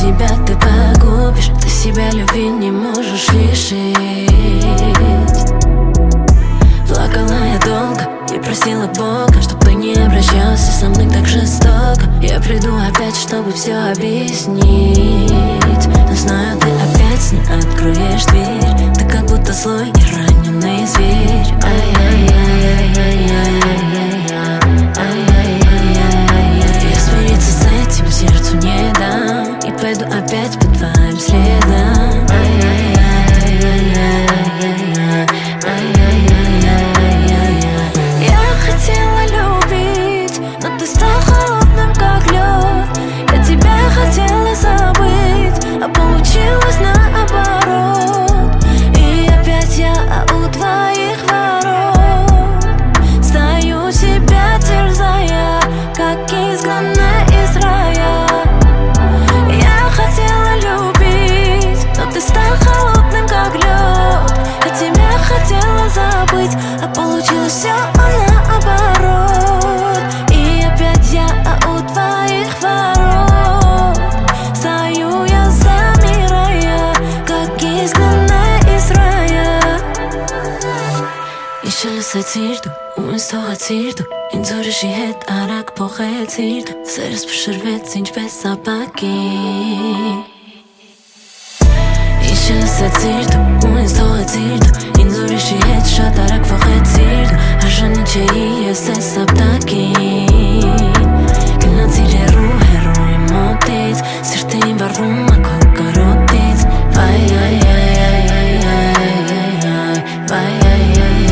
себя ты погубишь. Ты себя любви не можешь лишить. Плакала я долго и просила Бога, чтобы не обращался со мной так жестоко. Я приду опять, чтобы все объяснить, но знаю, ты опять не откроешь дверь. Ты как будто злой и раненый зверь. Я смириться с этим сердцу не дам и пойду опять по твоим следам. Я хотела любить, но ты стал холодным, как лед. Я тебя хотела забыть, а получилось наоборот. И опять я у твоих ворот стою, себя терзая, как изгнанная из рая. Я хотела любить, но ты стал холодным, как лед. Я тебя хотела забыть, а получилось все наоборот. И опять я у твоих ворот стою я, замирая, как изгнанная из рая. Իշելս է ցիրդու, ու ինձ թողացիր դու, ինձ ուրիշի հետ արագ փոխեցիր դու, սերս փշրվեց ինչպես ապակին։ Իշելս է ցիրդու, ու ինձ թողացիր դու, ինձ ուրիշի հետ շատ արագ փոխեցիր դու, արժանի չէի ես այս ապտակին։ Գնացիր հեռու իմ մոտից, սիրտը իմ վառվում է քո կարոտից։ Վայ այ այ այ այ այ վայ այ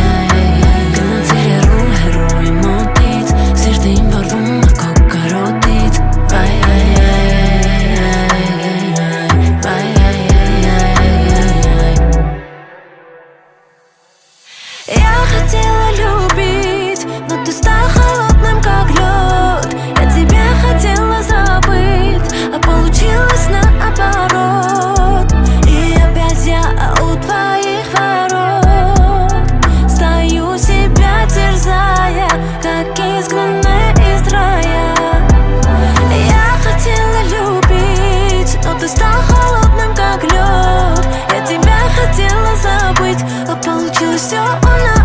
Я хотела любить, но ты стал холодным, как лед. Я тебя хотела забыть, а получилось наоборот. И опять я у твоих ворот стою, себя терзая, как изгнанная из рая. Я хотела любить, но ты стал холодным, как лед. Я тебя хотела забыть, а получилось все у нас.